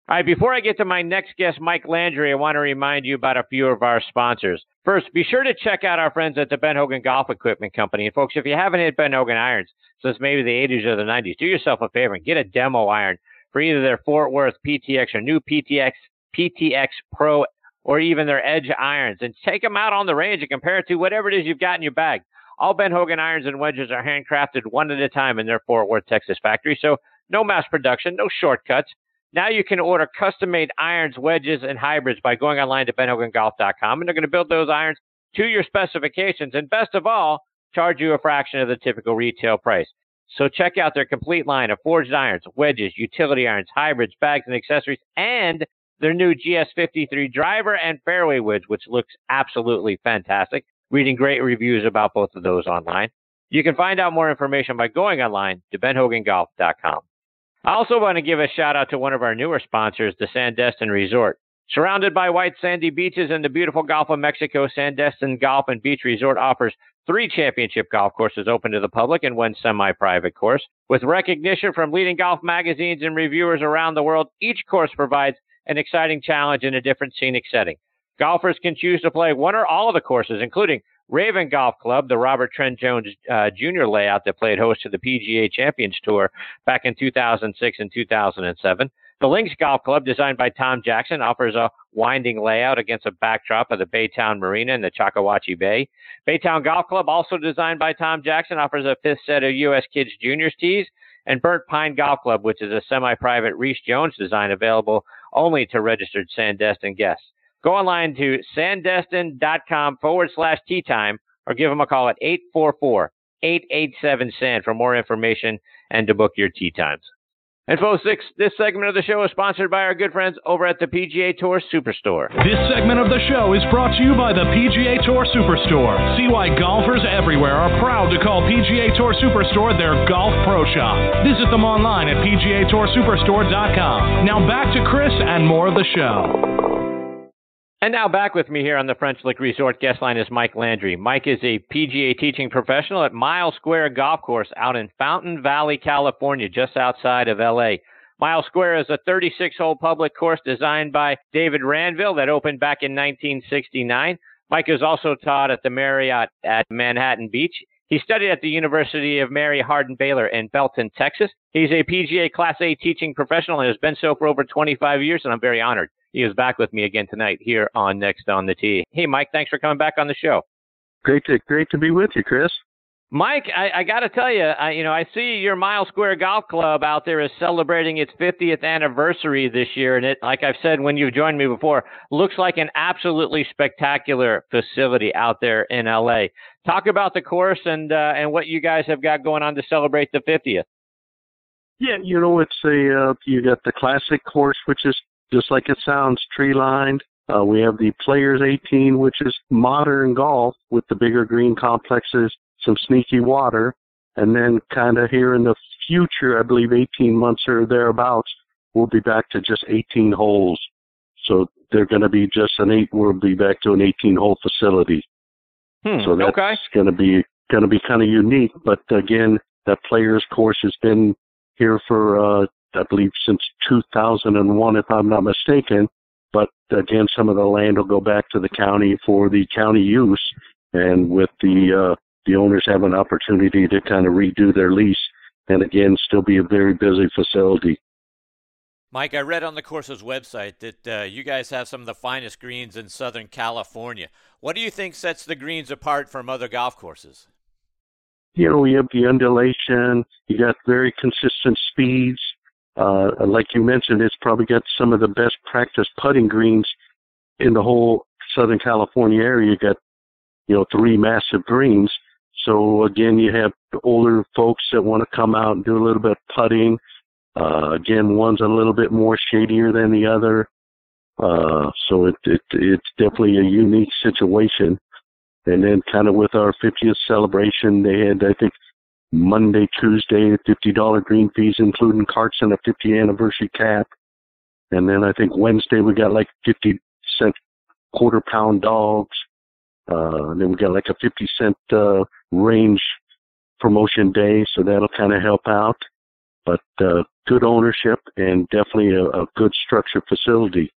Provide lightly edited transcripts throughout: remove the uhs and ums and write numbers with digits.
All right, before I get to my next guest, Mike Landry, I want to remind you about a few of our sponsors. First, be sure to check out our friends at the Ben Hogan Golf Equipment Company. And folks, if you haven't hit Ben Hogan irons since maybe the 80s or the 90s, do yourself a favor and get a demo iron for either their Fort Worth PTX or new PTX Pro, or even their Edge irons, and take them out on the range and compare it to whatever it is you've got in your bag. All Ben Hogan irons and wedges are handcrafted one at a time in their Fort Worth, Texas factory, so no mass production, no shortcuts. Now you can order custom-made irons, wedges, and hybrids by going online to benhogangolf.com, and they're going to build those irons to your specifications, and best of all, charge you a fraction of the typical retail price. So check out their complete line of forged irons, wedges, utility irons, hybrids, bags, and accessories, and their new GS53 driver and fairway woods, which looks absolutely fantastic. Reading great reviews about both of those online. You can find out more information by going online to benhogangolf.com. I also want to give a shout out to one of our newer sponsors, the Sandestin Resort. Surrounded by white sandy beaches and the beautiful Gulf of Mexico, Sandestin Golf and Beach Resort offers 3 championship golf courses open to the public and 1 semi-private course. With recognition from leading golf magazines and reviewers around the world, each course provides an exciting challenge in a different scenic setting. Golfers can choose to play one or all of the courses, including Raven Golf Club, the Robert Trent Jones Jr. layout that played host to the PGA Champions Tour back in 2006 and 2007. The Links Golf Club, designed by Tom Jackson, offers a winding layout against a backdrop of the Baytown Marina in the Chakawatchi Bay. Baytown Golf Club, also designed by Tom Jackson, offers a 5th set of U.S. Kids Juniors tees. And Burnt Pine Golf Club, which is a semi-private Reese Jones design available only to registered Sandestin guests. Go online to sandestin.com/tee time or give them a call at 844-887-SAND for more information and to book your tee times. And folks, this segment of the show is sponsored by our good friends over at the PGA Tour Superstore. This segment of the show is brought to you by the PGA Tour Superstore. See why golfers everywhere are proud to call PGA Tour Superstore their golf pro shop. Visit them online at PGATourSuperstore.com. Now back to Chris and more of the show. And now back with me here on the French Lick Resort guest line is Mike Landry. Mike is a PGA teaching professional at Miles Square Golf Course out in Fountain Valley, California, just outside of L.A. Miles Square is a 36-hole public course designed by David Ranville that opened back in 1969. Mike has also taught at the Marriott at Manhattan Beach. He studied at the University of Mary Hardin-Baylor in Belton, Texas. He's a PGA Class A teaching professional and has been so for over 25 years, and I'm very honored he is back with me again tonight here on Next on the Tee. Hey, Mike, thanks for coming back on the show. Great to be with you, Chris. Mike, I got to tell you, I see your Miles Square Golf Club out there is celebrating its 50th anniversary this year, and it, like I've said when you've joined me before, looks like an absolutely spectacular facility out there in L.A. Talk about the course and what you guys have got going on to celebrate the 50th. Yeah, it's you got the classic course, which is just like it sounds, tree-lined. We have the Players 18, which is modern golf with the bigger green complexes, some sneaky water. And then kind of here in the future, I believe 18 months or thereabouts, we'll be back to just 18 holes. So they're going to be we'll be back to an 18-hole facility. So that's going to be kind of unique. But again, that Players course has been here for, I believe, since 2001, if I'm not mistaken. But again, some of the land will go back to the county for the county use, and with the owners have an opportunity to kind of redo their lease, and again, still be a very busy facility. Mike, I read on the course's website that you guys have some of the finest greens in Southern California. What do you think sets the greens apart from other golf courses? We have the undulation. You got very consistent speeds. Like you mentioned, it's probably got some of the best practice putting greens in the whole Southern California area. You got, 3 massive greens. So again, you have older folks that want to come out and do a little bit of putting. Again, one's a little bit more shadier than the other. So it's definitely a unique situation. And then kind of with our 50th celebration, they had, I think, Monday, Tuesday, $50 green fees, including carts and a 50th anniversary cap. And then I think Wednesday we got like 50-cent quarter-pound dogs. And then we got like a 50-cent range promotion day, so that'll kind of help out. but good ownership and definitely a good structured facility.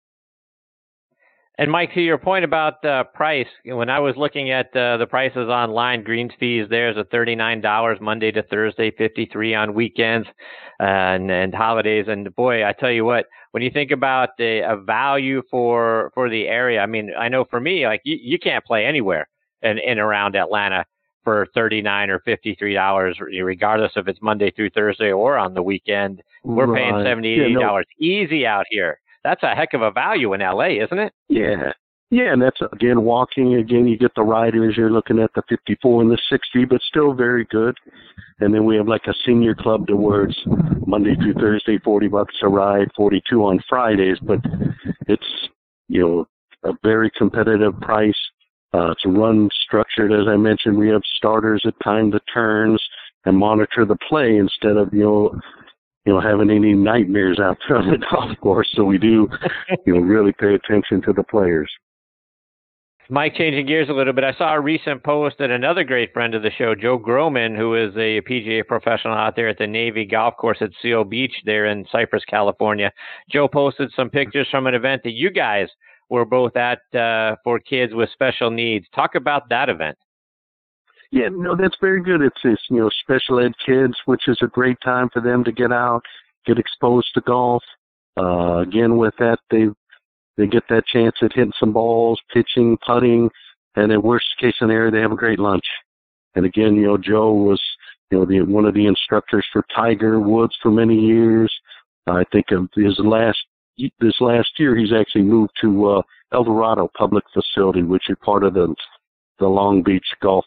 And Mike, to your point about the price, when I was looking at the prices online, greens fees there's at $39 Monday to Thursday, $53 on weekends and holidays. And boy, I tell you what, when you think about a value for the area, I mean, I know for me, like you can't play anywhere in around Atlanta for $39 or $53, regardless if it's Monday through Thursday or on the weekend. We're paying $70, $80 easy out here. That's a heck of a value in LA, isn't it? Yeah. Yeah, and that's, again, walking. Again, you get the riders. You're looking at the 54 and the 60, but still very good. And then we have like a senior club to where it's Monday through Thursday, $40 a ride, 42 on Fridays. But it's, a very competitive price. It's run structured, as I mentioned. We have starters that time the turns and monitor the play instead of, having any nightmares out there on the golf course. So we do, really pay attention to the players. Mike, changing gears a little bit, I saw a recent post that another great friend of the show, Joe Groman, who is a PGA professional out there at the Navy Golf Course at Seal Beach there in Cypress, California. Joe posted some pictures from an event that you guys were both at for kids with special needs. Talk about that event. Yeah, that's very good. It's special ed kids, which is a great time for them to get out, get exposed to golf. Again, with that, they get that chance at hitting some balls, pitching, putting, and in worst case scenario, they have a great lunch. And again, Joe was, one of the instructors for Tiger Woods for many years. I think of this last year, he's actually moved to El Dorado Public Facility, which is part of the Long Beach Golf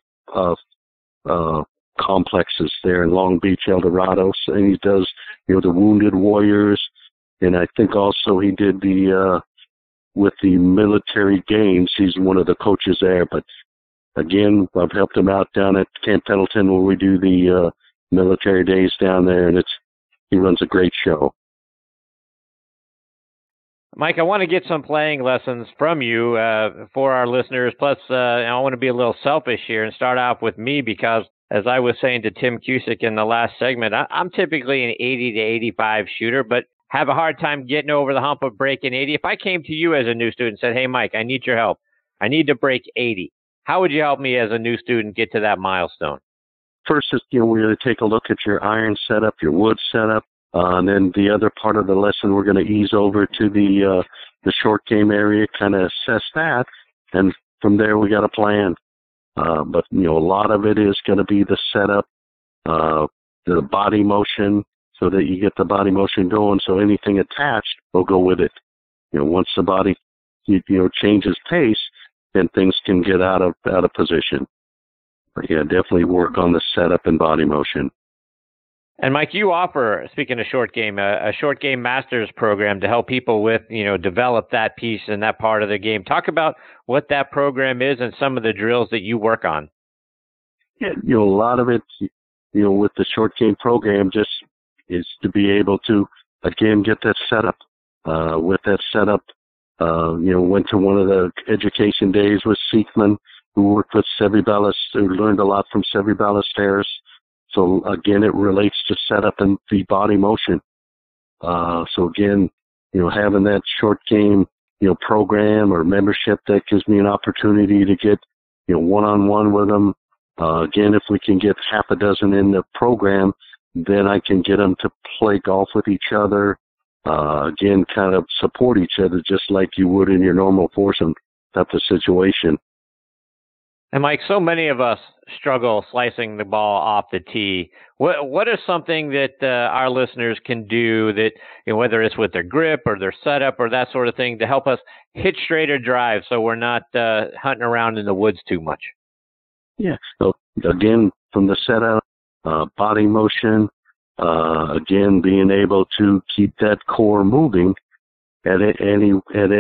complexes there in Long Beach, El Dorado. And he does, the Wounded Warriors. And I think also he did with the military games. He's one of the coaches there. But again, I've helped him out down at Camp Pendleton where we do the military days down there. And he runs a great show. Mike, I want to get some playing lessons from you for our listeners. Plus, I want to be a little selfish here and start off with me because, as I was saying to Tim Cusick in the last segment, I'm typically an 80 to 85 shooter, but have a hard time getting over the hump of breaking 80. If I came to you as a new student and said, hey, Mike, I need your help. I need to break 80. How would you help me as a new student get to that milestone? First is, we're going to take a look at your iron setup, your wood setup. And then the other part of the lesson, we're going to ease over to the short game area, kind of assess that, and from there we got a plan. But a lot of it is going to be the setup, the body motion, so that you get the body motion going. So anything attached will go with it. Once the body changes pace, then things can get out of position. But yeah, definitely work on the setup and body motion. And Mike, you offer, speaking of short game, a short game master's program to help people with, develop that piece and that part of the game. Talk about what that program is and some of the drills that you work on. Yeah, a lot of it, with the short game program just is to be able to, again, get that setup. With that setup, went to one of the education days with Seekman, who worked with Seve Ballesteros, who learned a lot from Seve Ballesteros. So again, it relates to setup and the body motion. So again, having that short game, program or membership, that gives me an opportunity to get, one-on-one with them. Again, if we can get half a dozen in the program, then I can get them to play golf with each other. Again, kind of support each other just like you would in your normal foursome type of situation. And Mike, so many of us struggle slicing the ball off the tee. What is something that our listeners can do that, whether it's with their grip or their setup or that sort of thing, to help us hit straighter drive so we're not hunting around in the woods too much? Yeah. So again, from the setup, body motion, again, being able to keep that core moving at any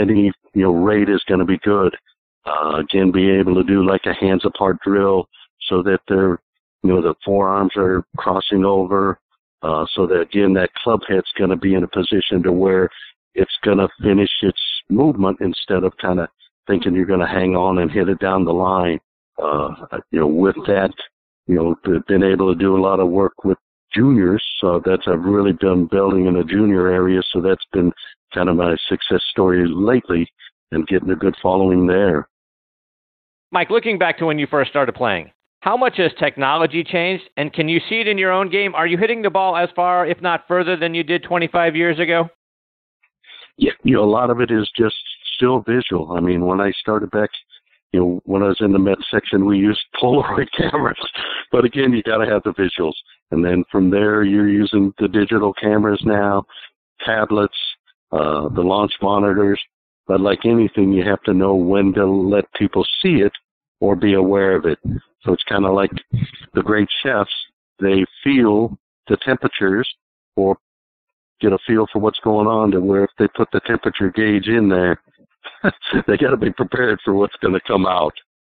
rate is going to be good. Again, be able to do like a hands apart drill so that they're, the forearms are crossing over, so that again, that club head's going to be in a position to where it's going to finish its movement instead of kind of thinking you're going to hang on and hit it down the line. With that, been able to do a lot of work with juniors. So I've really been building in the junior area. So that's been kind of my success story lately and getting a good following there. Mike, looking back to when you first started playing, how much has technology changed, and can you see it in your own game? Are you hitting the ball as far, if not further, than you did 25 years ago? Yeah, a lot of it is just still visual. I mean, when I started back, when I was in the med section, we used Polaroid cameras. But again, you got to have the visuals. And then from there, you're using the digital cameras now, tablets, the launch monitors. But like anything, you have to know when to let people see it or be aware of it. So it's kind of like the great chefs. They feel the temperatures or get a feel for what's going on, to where if they put the temperature gauge in there, they got to be prepared for what's going to come out.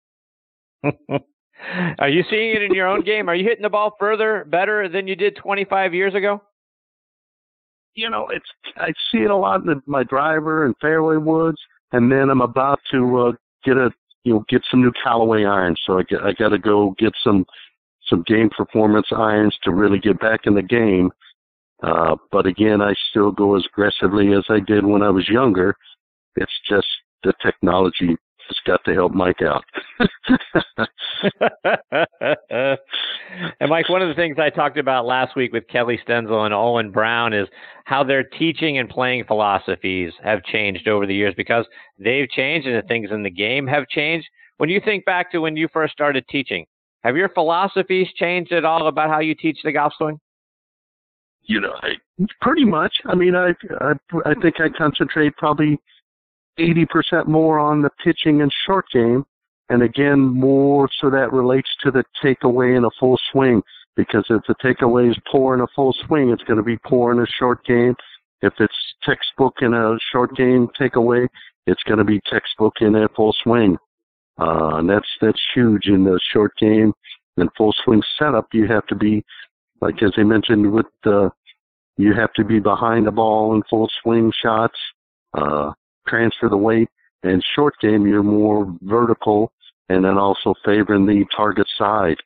Are you seeing it in your own game? Are you hitting the ball better than you did 25 years ago? I see it a lot in my driver and fairway woods, and then I'm about to get some new Callaway irons. So I got to go get some game performance irons to really get back in the game. But again, I still go as aggressively as I did when I was younger. It's just the technology has got to help Mike out. And Mike, one of the things I talked about last week with Kelly Stenzel and Owen Brown is how their teaching and playing philosophies have changed over the years, because they've changed and the things in the game have changed. When you think back to when you first started teaching, have your philosophies changed at all about how you teach the golf swing? Pretty much. I mean, I think I concentrate probably 80% more on the pitching and short game. And again, more so that relates to the takeaway in a full swing. Because if the takeaway is poor in a full swing, it's going to be poor in a short game. If it's textbook in a short game takeaway, it's going to be textbook in a full swing. And that's huge in the short game and full swing setup. You have to be, like as I mentioned, you have to be behind the ball in full swing shots, transfer the weight, and short game you're more vertical, and then also favoring the target side.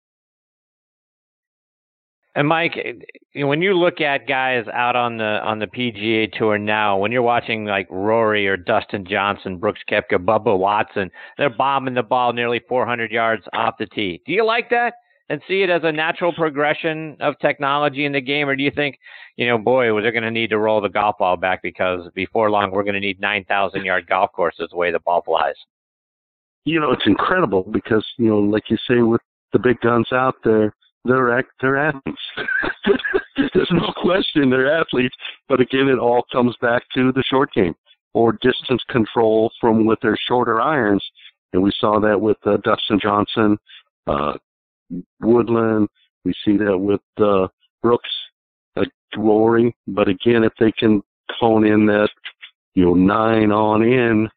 And Mike, when you look at guys out on the PGA Tour now, when you're watching like Rory or Dustin Johnson, Brooks Koepka, Bubba Watson, they're bombing the ball nearly 400 yards off the tee. Do you like that and see it as a natural progression of technology in the game? Or do you think, boy, they're going to need to roll the golf ball back, because before long we're going to need 9,000-yard golf courses the way the ball flies? It's incredible because, like you say, with the big guns out there, they're athletes. There's no question they're athletes. But again, it all comes back to the short game or distance control with their shorter irons. And we saw that with Dustin Johnson, Woodland. We see that with Brooks, Rory. But again, if they can hone in that, 9 on in,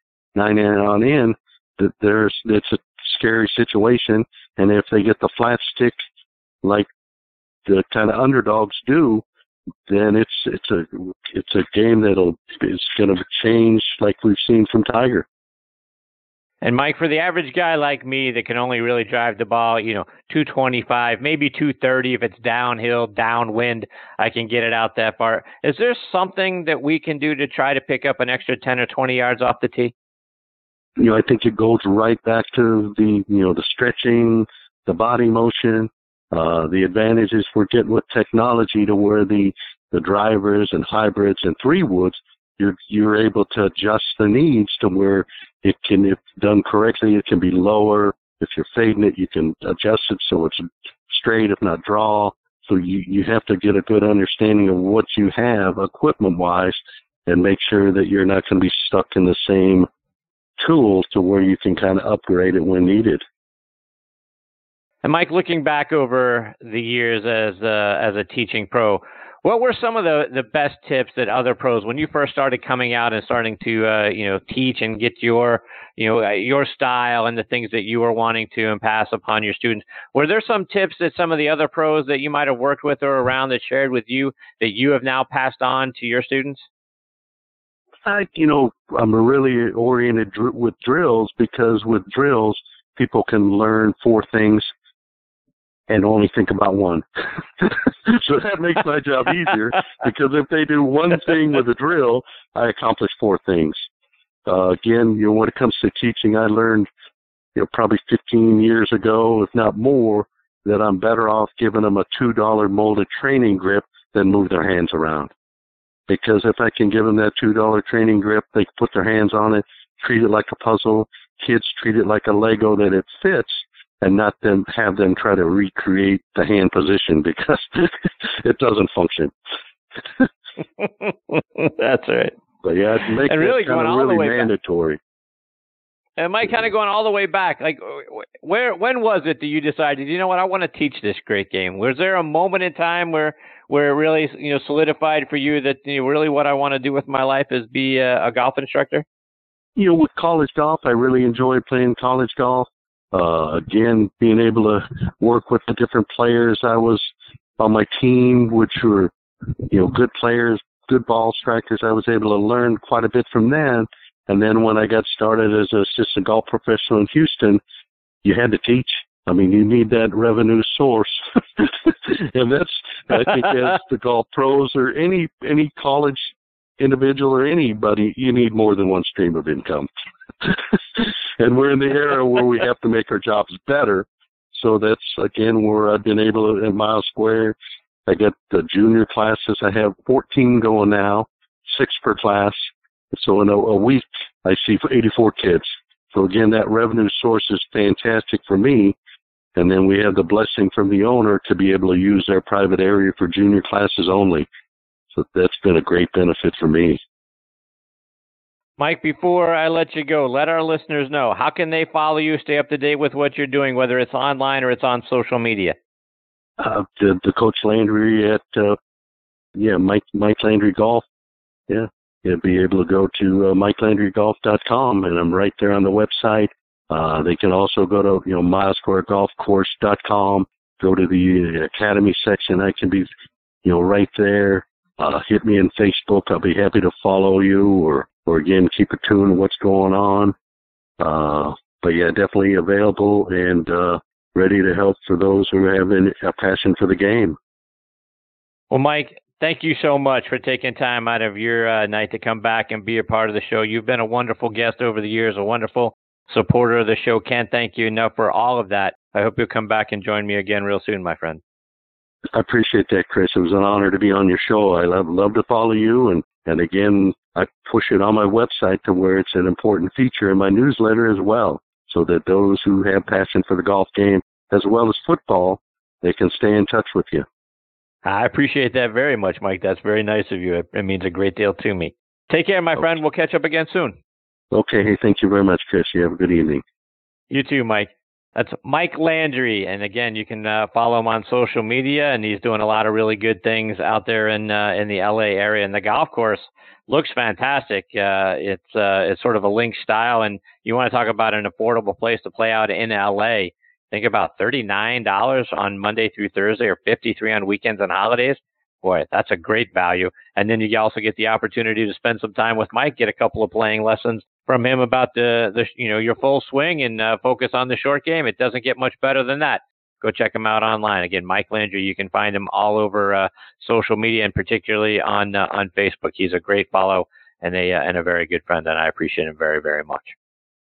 it's a scary situation. And if they get the flat stick like the kind of underdogs do, then it's a game is going to change, like we've seen from Tiger. And Mike, for the average guy like me that can only really drive the ball, 225, maybe 230, if it's downhill, downwind, I can get it out that far. Is there something that we can do to try to pick up an extra 10 or 20 yards off the tee? I think it goes right back to the stretching, the body motion, the advantages we're getting with technology, to where the drivers and hybrids and 3-woods, you're able to adjust the needs to where it can, if done correctly, it can be lower. If you're fading it, you can adjust it so it's straight, if not draw. So you have to get a good understanding of what you have equipment-wise and make sure that you're not going to be stuck in the same tools, to where you can kind of upgrade it when needed. And Mike, looking back over the years as a teaching pro, what were some of the best tips that other pros, when you first started coming out and starting to teach and get your style and the things that you were wanting to impress upon your students? Were there some tips that some of the other pros that you might have worked with or around that shared with you that you have now passed on to your students? I'm really oriented with drills, because with drills, people can learn 4 things and only think about one. So that makes my job easier, because if they do one thing with a drill, I accomplish 4 things. Again, when it comes to teaching, I learned, probably 15 years ago, if not more, that I'm better off giving them a $2 molded training grip than move their hands around. Because if I can give them that $2 training grip, they can put their hands on it, treat it like a puzzle. Kids treat it like a Lego, that it fits, and not then have them try to recreate the hand position, because it doesn't function. That's right. But yeah, make it really kind of really mandatory. Am I kind of going all the way back? Like, when was it that you decided, you know what, I want to teach this great game? Was there a moment in time where it really, solidified for you that really what I want to do with my life is be a golf instructor? With college golf, I really enjoyed playing college golf. Again, being able to work with the different players I was on my team, which were, good players, good ball strikers. I was able to learn quite a bit from them. And then when I got started as an assistant golf professional in Houston, you had to teach. I mean, you need that revenue source. And I think as the golf pros or any college individual or anybody, you need more than one stream of income. And we're in the era where we have to make our jobs better. So that's, again, where I've been able to, at Miles Square, I get the junior classes. I have 14 going now, 6 per class. So in a week, I see 84 kids. So again, that revenue source is fantastic for me. And then we have the blessing from the owner to be able to use their private area for junior classes only. So that's been a great benefit for me. Mike, before I let you go, let our listeners know, how can they follow you, stay up to date with what you're doing, whether it's online or it's on social media? The Coach Landry at, Mike Landry Golf. Yeah. You'll be able to go to MikeLandryGolf.com, and I'm right there on the website. They can also go to, milesquaregolfcourse.com, go to the Academy section. I can be, right there. Hit me on Facebook. I'll be happy to follow you, or again, keep a tune of what's going on. But yeah, definitely available and ready to help for those who have a passion for the game. Well, Mike, thank you so much for taking time out of your night to come back and be a part of the show. You've been a wonderful guest over the years, a wonderful supporter of the show. Can't thank you enough for all of that. I hope you'll come back and join me again real soon, my friend. I appreciate that, Chris. It was an honor to be on your show. I love to follow you. And again, I push it on my website to where it's an important feature in my newsletter as well, so that those who have passion for the golf game as well as football, they can stay in touch with you. I appreciate that very much, Mike. That's very nice of you. It means a great deal to me. Take care, my friend. We'll catch up again soon. Okay. Hey, thank you very much, Chris. You have a good evening. You too, Mike. That's Mike Landry. And again, you can follow him on social media, and he's doing a lot of really good things out there in the LA area. And the golf course looks fantastic. It's sort of a link style, and you want to talk about an affordable place to play out in LA. Think about $39 on Monday through Thursday, or $53 on weekends and holidays. Boy, that's a great value. And then you also get the opportunity to spend some time with Mike, get a couple of playing lessons from him about your full swing, and focus on the short game. It doesn't get much better than that. Go check him out online. Again, Mike Landry. You can find him all over social media, and particularly on Facebook. He's a great follow and a very good friend, and I appreciate him very, very much.